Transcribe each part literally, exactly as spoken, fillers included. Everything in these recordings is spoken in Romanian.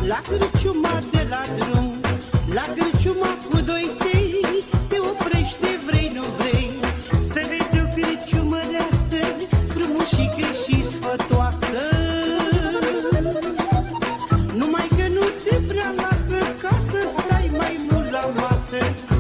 La cârciuma de la drum, la cârciuma cu doi tei, te oprește, vrei, nu vrei, să vezi o cârciumăreasă, frumușică și sfătoasă. Numai că nu te prea lasă ca să stai mai mult la masă.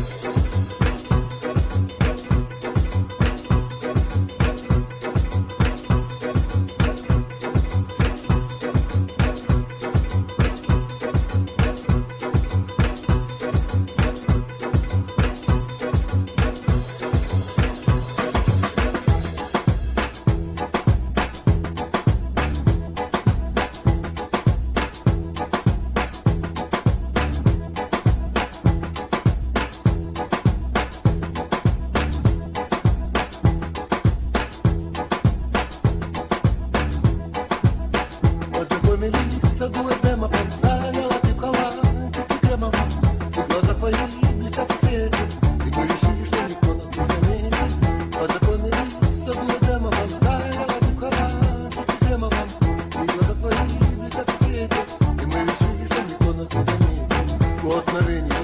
Познакомились, саду Эдема, поставила ты каланчик и кремова. И глаза твои блестят в свете, и мы решили, что никто нас не заметит. Познакомились, саду Эдема, поставила ты каланчик и кремова. И глаза твои блестят в свете, и мы решили, что никто нас не заметит. Вот мгновение